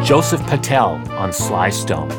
Joseph Patel on Sly Stone.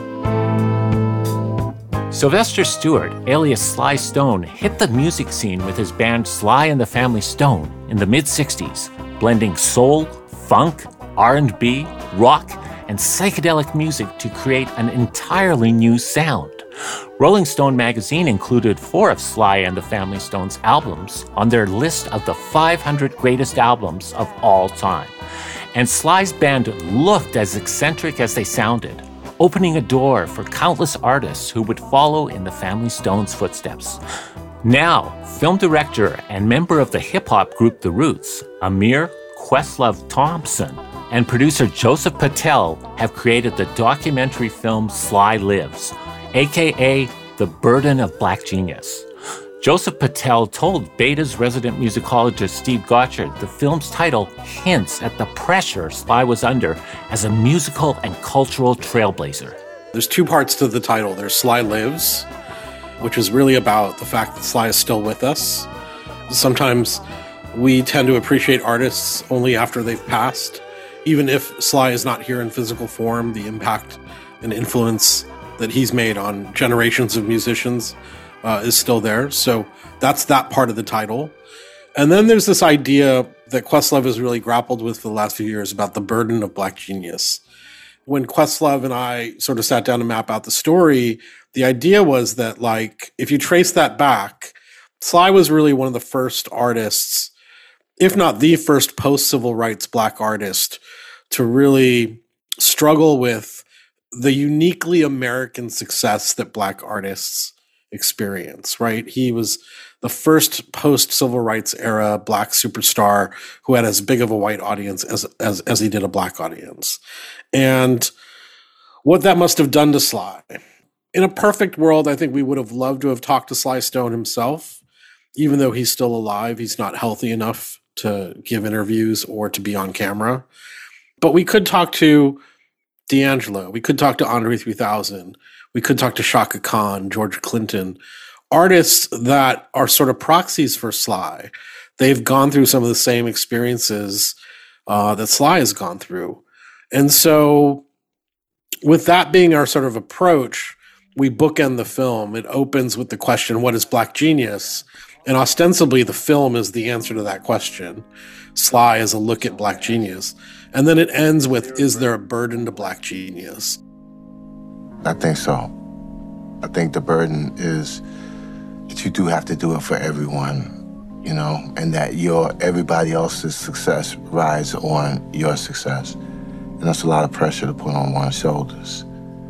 Sylvester Stewart, alias Sly Stone, hit the music scene with his band Sly and the Family Stone in the mid-60s, blending soul, funk, R&B, rock, and psychedelic music to create an entirely new sound. Rolling Stone magazine included 4 of Sly and the Family Stone's albums on their list of the 500 greatest albums of all time. And Sly's band looked as eccentric as they sounded, opening a door for countless artists who would follow in the Family Stone's footsteps. Now, film director and member of the hip-hop group The Roots, Amir Questlove Thompson, and producer Joseph Patel have created the documentary film Sly Lives, aka The Burden of Black Genius. Joseph Patel told Beta's resident musicologist Steve Gottschalk the film's title hints at the pressure Sly was under as a musical and cultural trailblazer. There's 2 parts to the title. There's Sly Lives, which is really about the fact that Sly is still with us. Sometimes we tend to appreciate artists only after they've passed. Even if Sly is not here in physical form, the impact and influence that he's made on generations of musicians is still there. So that's that part of the title. And then there's this idea that Questlove has really grappled with for the last few years about the burden of Black genius. When Questlove and I sort of sat down to map out the story, the idea was that, like, if you trace that back, Sly was really one of the first artists, if not the first post-civil rights Black artist, to really struggle with the uniquely American success that Black artists experience, right? He was the first post-civil rights era Black superstar who had as big of a white audience as he did a Black audience. And what that must have done to Sly. In a perfect world, I think we would have loved to have talked to Sly Stone himself. Even though he's still alive, he's not healthy enough to give interviews or to be on camera. But we could talk to D'Angelo. We could talk to Andre 3000. We could talk to Chaka Khan, George Clinton, artists that are sort of proxies for Sly. They've gone through some of the same experiences that Sly has gone through. And so with that being our sort of approach, we bookend the film. It opens with the question, what is Black genius? And ostensibly, the film is the answer to that question. Sly is a look at Black genius. And then it ends with, is there a burden to Black genius? I think so. I think the burden is that you do have to do it for everyone, you know, and that everybody else's success rides on your success. And that's a lot of pressure to put on one's shoulders.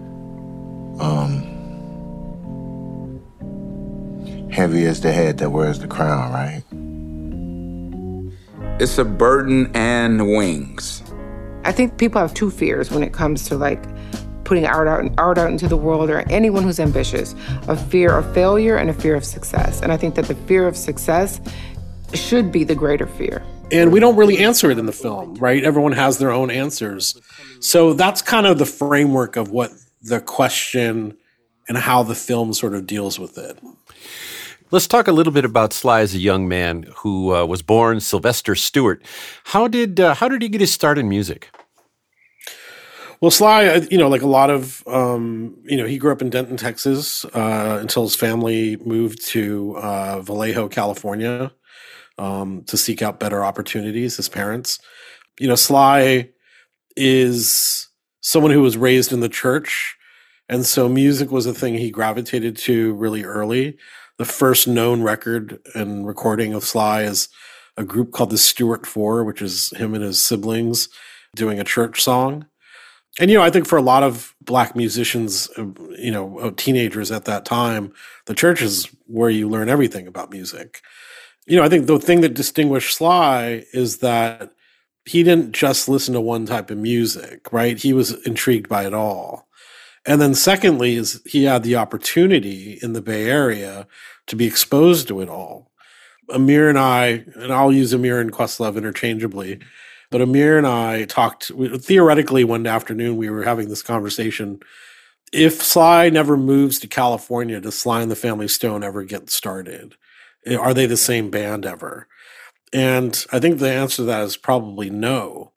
Heavy is the head that wears the crown, right? It's a burden and wings. I think people have 2 fears when it comes to, like, putting art out into the world, or anyone who's ambitious: a fear of failure and a fear of success. And I think that the fear of success should be the greater fear. And we don't really answer it in the film, right? Everyone has their own answers. So that's kind of the framework of what the question and how the film sort of deals with it. Let's talk a little bit about Sly as a young man who was born Sylvester Stewart. How did he get his start in music? Well, Sly, like a lot of, he grew up in Denton, Texas, until his family moved to Vallejo, California, to seek out better opportunities, his parents. Sly is someone who was raised in the church, and so music was a thing he gravitated to really early. The first known record and recording of Sly is a group called the Stewart Four, which is him and his siblings doing a church song. And, I think for a lot of Black musicians, teenagers at that time, the church is where you learn everything about music. I think the thing that distinguished Sly is that he didn't just listen to one type of music, right? He was intrigued by it all. And then secondly is he had the opportunity in the Bay Area to be exposed to it all. Amir and I, and I'll use Amir and Questlove interchangeably, but Amir and I talked, theoretically one afternoon we were having this conversation. If Sly never moves to California, does Sly and the Family Stone ever get started? Are they the same band ever? And I think the answer to that is probably no.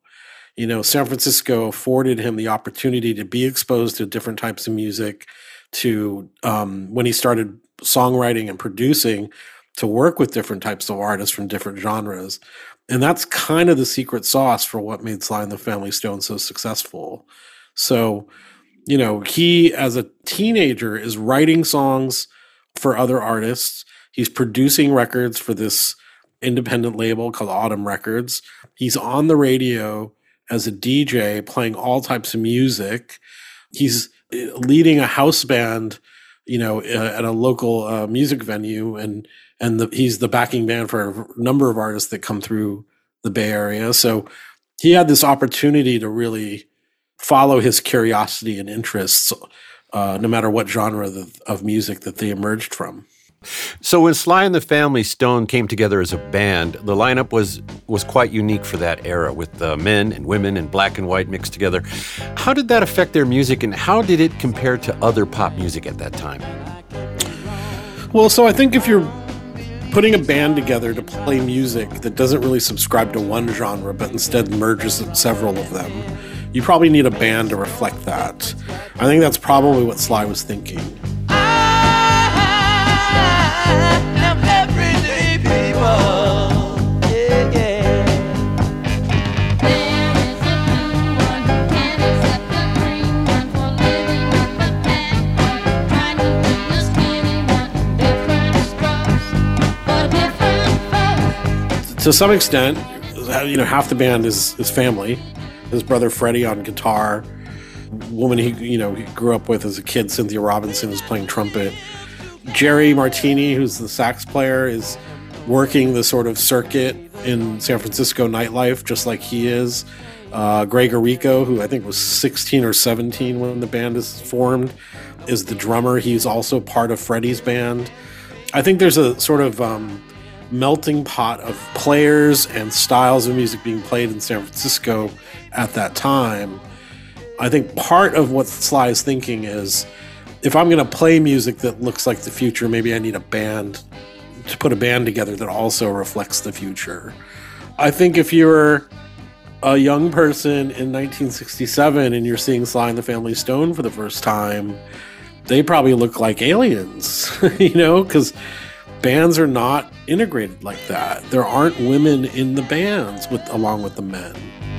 San Francisco afforded him the opportunity to be exposed to different types of music, to when he started songwriting and producing, to work with different types of artists from different genres. And that's kind of the secret sauce for what made Sly and the Family Stone so successful. So, he, as a teenager, is writing songs for other artists. He's producing records for this independent label called Autumn Records. He's on the radio as a DJ playing all types of music. He's leading a house band, at a local music venue, and he's the backing band for a number of artists that come through the Bay Area. So he had this opportunity to really follow his curiosity and interests, no matter what genre of music that they emerged from. So when Sly and the Family Stone came together as a band, the lineup was quite unique for that era, with men and women and black and white mixed together. How did that affect their music, and how did it compare to other pop music at that time? Well, so I think if you're putting a band together to play music that doesn't really subscribe to one genre, but instead merges several of them, you probably need a band to reflect that. I think that's probably what Sly was thinking. To some extent, half the band is family. His brother Freddie on guitar, woman he grew up with as a kid, Cynthia Robinson, is playing trumpet. Jerry Martini, who's the sax player, is working the sort of circuit in San Francisco nightlife, just like he is. Greg Arrico, who I think was 16 or 17 when the band is formed, is the drummer. He's also part of Freddie's band. I think there's a sort of melting pot of players and styles of music being played in San Francisco at that time. I think part of what Sly is thinking is, if I'm going to play music that looks like the future, maybe I need a band to put a band together that also reflects the future. I think if you're a young person in 1967 and you're seeing Sly and the Family Stone for the first time, they probably look like aliens, because bands are not integrated like that. There aren't women in the bands along with the men.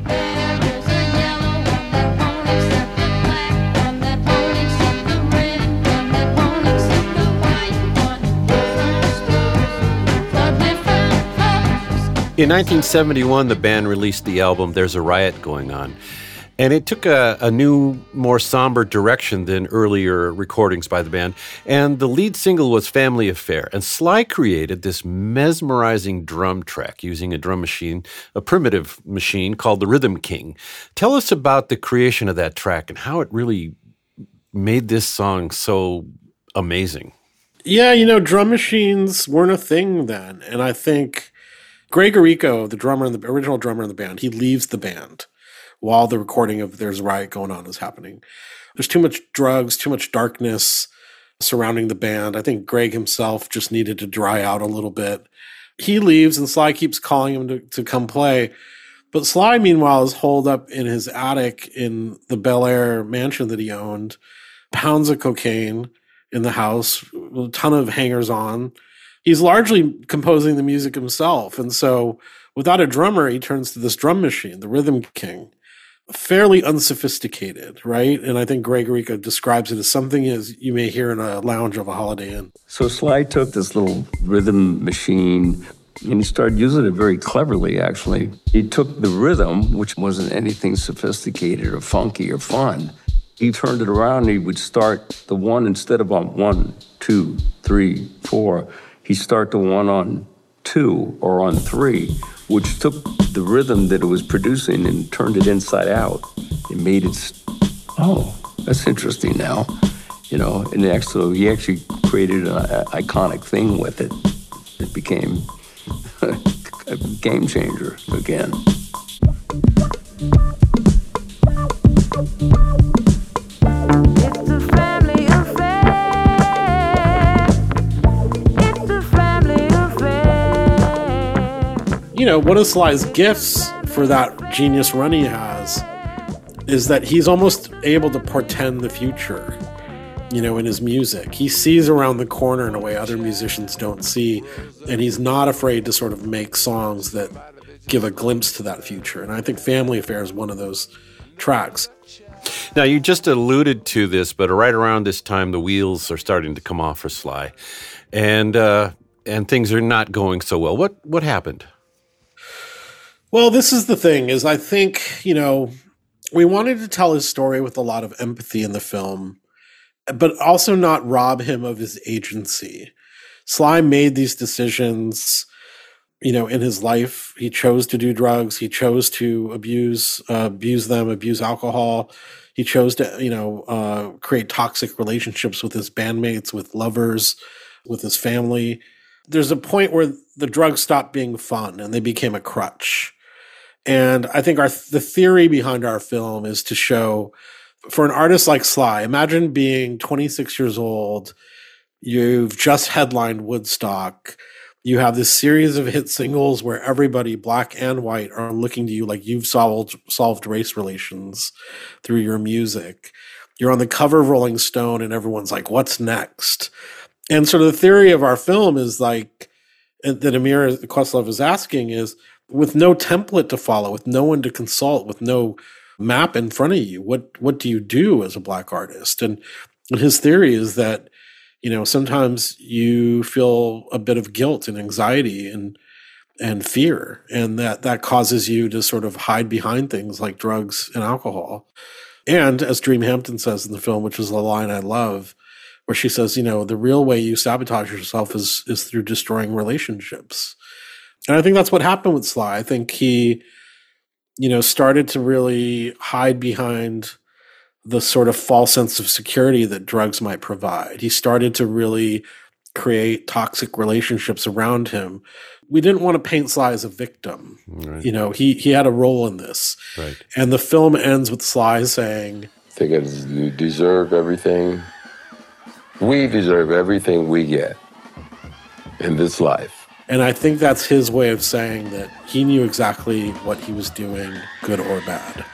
In 1971, the band released the album There's a Riot Going On. And it took a new, more somber direction than earlier recordings by the band. And the lead single was Family Affair. And Sly created this mesmerizing drum track using a drum machine, a primitive machine called the Rhythm King. Tell us about the creation of that track and how it really made this song so amazing. Yeah, drum machines weren't a thing then. And I think Greg Arrico, the original drummer in the band, he leaves the band while the recording of There's a Riot Going On is happening. There's too much drugs, too much darkness surrounding the band. I think Greg himself just needed to dry out a little bit. He leaves, and Sly keeps calling him to come play. But Sly, meanwhile, is holed up in his attic in the Bel Air mansion that he owned, pounds of cocaine in the house, a ton of hangers-on. He's largely composing the music himself. And so without a drummer, he turns to this drum machine, the Rhythm King. Fairly unsophisticated, right? And I think Greg Arrico describes it as something as you may hear in a lounge of a Holiday Inn. So Sly took this little rhythm machine and he started using it very cleverly, actually. He took the rhythm, which wasn't anything sophisticated or funky or fun. He turned it around and he would start the one instead of on 1, 2, 3, 4. He'd start the one on 2 or on 3, which took the rhythm that it was producing and turned it inside out. It made it, that's interesting now, and so he actually created an iconic thing with it. It became a game changer again. One of Sly's gifts for that genius run he has is that he's almost able to portend the future, in his music. He sees around the corner in a way other musicians don't see, and he's not afraid to sort of make songs that give a glimpse to that future. And I think Family Affair is one of those tracks. Now, you just alluded to this, but right around this time, the wheels are starting to come off for Sly, and things are not going so well. What happened? Well, this is the thing, is I think, we wanted to tell his story with a lot of empathy in the film, but also not rob him of his agency. Sly made these decisions, in his life. He chose to do drugs. He chose to abuse alcohol. He chose to, create toxic relationships with his bandmates, with lovers, with his family. There's a point where the drugs stopped being fun and they became a crutch. And I think the theory behind our film is to show, for an artist like Sly, imagine being 26 years old, you've just headlined Woodstock, you have this series of hit singles where everybody, black and white, are looking to you like you've solved race relations through your music. You're on the cover of Rolling Stone and everyone's like, what's next? And sort of the theory of our film is like, that Amir Questlove is asking is, with no template to follow, with no one to consult, with no map in front of you, what do you do as a black artist? And his theory is that, sometimes you feel a bit of guilt and anxiety and fear, and that causes you to sort of hide behind things like drugs and alcohol. And as Dream Hampton says in the film, which is a line I love, where she says, the real way you sabotage yourself is through destroying relationships. And I think that's what happened with Sly. I think he, started to really hide behind the sort of false sense of security that drugs might provide. He started to really create toxic relationships around him. We didn't want to paint Sly as a victim. Right. He had a role in this. Right. And the film ends with Sly saying, I think you deserve everything. We deserve everything we get in this life. And I think that's his way of saying that he knew exactly what he was doing, good or bad.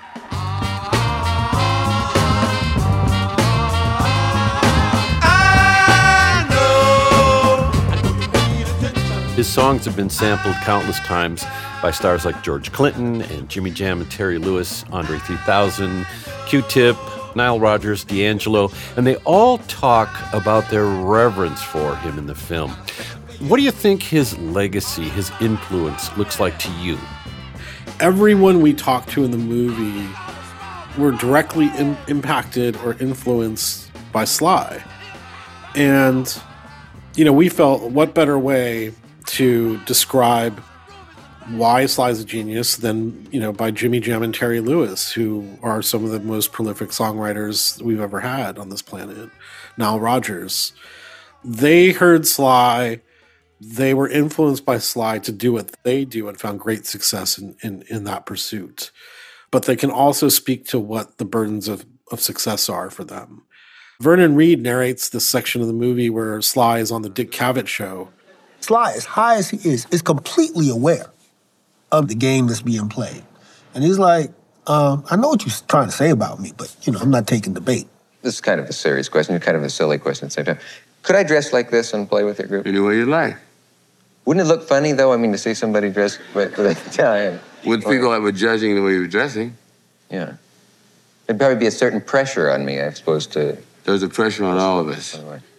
His songs have been sampled countless times by stars like George Clinton and Jimmy Jam and Terry Lewis, Andre 3000, Q-Tip, Nile Rodgers, D'Angelo, and they all talk about their reverence for him in the film. What do you think his legacy, his influence looks like to you? Everyone we talk to in the movie were directly impacted or influenced by Sly. And, we felt what better way to describe why Sly's a genius than, by Jimmy Jam and Terry Lewis, who are some of the most prolific songwriters we've ever had on this planet. Nile Rodgers. They heard Sly. They were influenced by Sly to do what they do and found great success in that pursuit. But they can also speak to what the burdens of success are for them. Vernon Reid narrates this section of the movie where Sly is on the Dick Cavett show. Sly, as high as he is completely aware of the game that's being played. And he's like, I know what you're trying to say about me, but, I'm not taking the bait. This is kind of a serious question, kind of a silly question at the same time. Could I dress like this and play with your group? Any way you like. Wouldn't it look funny, though? I mean, to see somebody dressed with Would people ever judging the way you're dressing? Yeah. There'd probably be a certain pressure on me, I suppose, to... There's a pressure on all of us.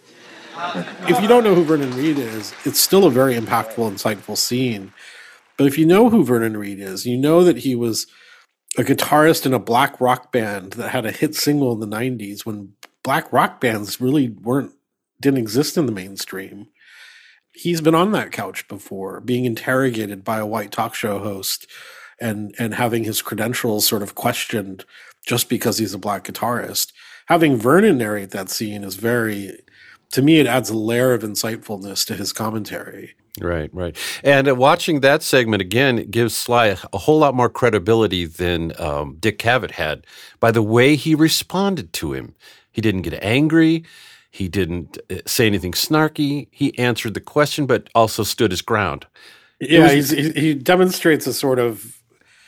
If you don't know who Vernon Reid is, it's still a very impactful, insightful scene. But if you know who Vernon Reid is, you know that he was a guitarist in a black rock band that had a hit single in the 90s when black rock bands really didn't exist in the mainstream. He's been on that couch before, being interrogated by a white talk show host and having his credentials sort of questioned just because he's a black guitarist. Having Vernon narrate that scene is to me, it adds a layer of insightfulness to his commentary. Right. And watching that segment again, it gives Sly a whole lot more credibility than Dick Cavett had by the way he responded to him. He didn't get angry. He didn't say anything snarky. He answered the question, but also stood his ground. Yeah, he demonstrates a sort of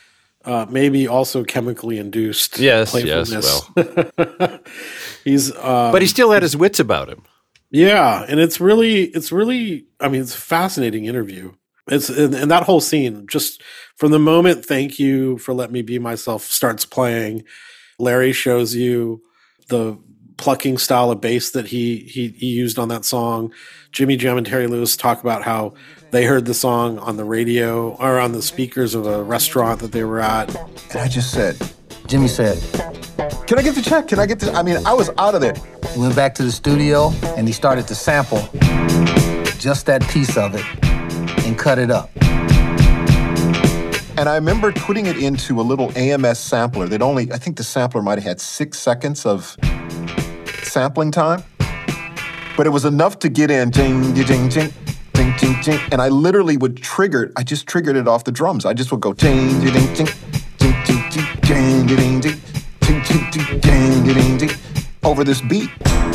maybe also chemically induced. Yes, playfulness. well. But he still had his wits about him. Yeah, and it's really, I mean, it's a fascinating interview. And that whole scene, just from the moment "Thank You for Letting Me Be Myself" starts playing, Larry shows you the plucking style of bass that he used on that song. Jimmy Jam and Terry Lewis talk about how they heard the song on the radio or on the speakers of a restaurant that they were at. And I just said, Jimmy said, "Can I get the check? Can I get the..." I mean, I was out of there. We went back to the studio and he started to sample just that piece of it and cut it up. And I remember putting it into a little AMS sampler that I think the sampler might have had 6 seconds of sampling time. But it was enough to get in, jing, jing, jing, jing, jing, jing. And I literally would I just triggered it off the drums. I just would go, jing, jing, jing, jing, jing, jing, jing, jing, jing, jing, jing, jing, jing, over this beat.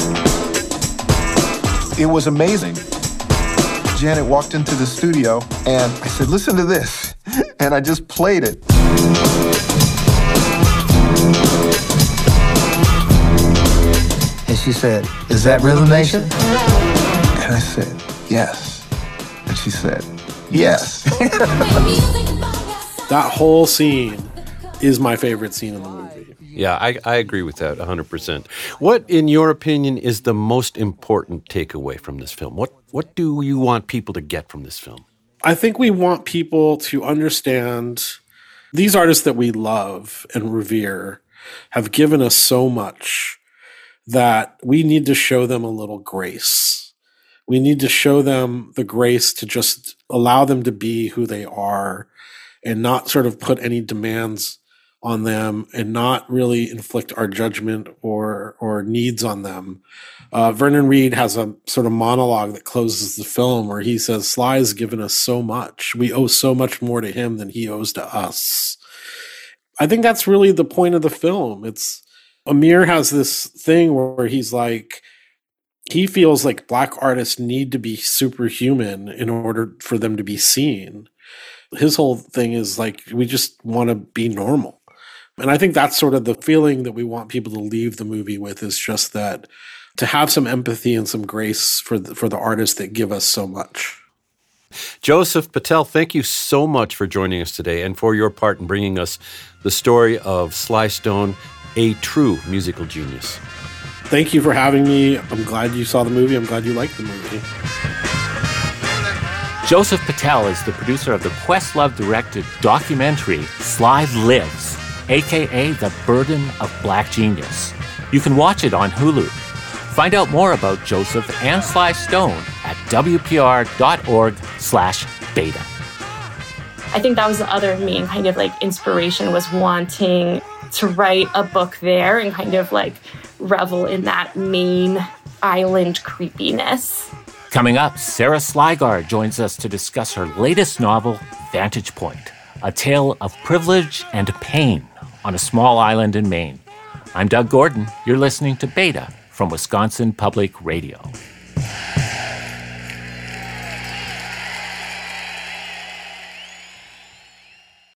It was amazing. Janet walked into the studio and I said, "Listen to this." And I just played it. And she said, "Is that Rhythm Nation?" And I said, "Yes." And she said, "Yes." That whole scene is my favorite scene in the movie. Yeah, I agree with that 100%. What, in your opinion, is the most important takeaway from this film? What do you want people to get from this film? I think we want people to understand these artists that we love and revere have given us so much that we need to show them a little grace. We need to show them the grace to just allow them to be who they are and not sort of put any demands on them and not really inflict our judgment or needs on them. Vernon Reid has a sort of monologue that closes the film where he says, "Sly has given us so much. We owe so much more to him than he owes to us." I think that's really the point of the film. Amir has this thing where he's like, he feels like Black artists need to be superhuman in order for them to be seen. His whole thing is like, we just want to be normal. And I think that's sort of the feeling that we want people to leave the movie with, is just that, to have some empathy and some grace for the artists that give us so much. Joseph Patel, thank you so much for joining us today and for your part in bringing us the story of Sly Stone, a true musical genius. Thank you for having me. I'm glad you saw the movie. I'm glad you liked the movie. Joseph Patel is the producer of the Questlove-directed documentary Sly Lives, a.k.a. The Burden of Black Genius. You can watch it on Hulu. Find out more about Joseph and Sly Stone at wpr.org/beta. I think that was the other main kind of like inspiration, was wanting to write a book there and kind of like revel in that Maine island creepiness. Coming up, Sarah Slygar joins us to discuss her latest novel, Vantage Point, a tale of privilege and pain on a small island in Maine. I'm Doug Gordon. You're listening to Beta from Wisconsin Public Radio.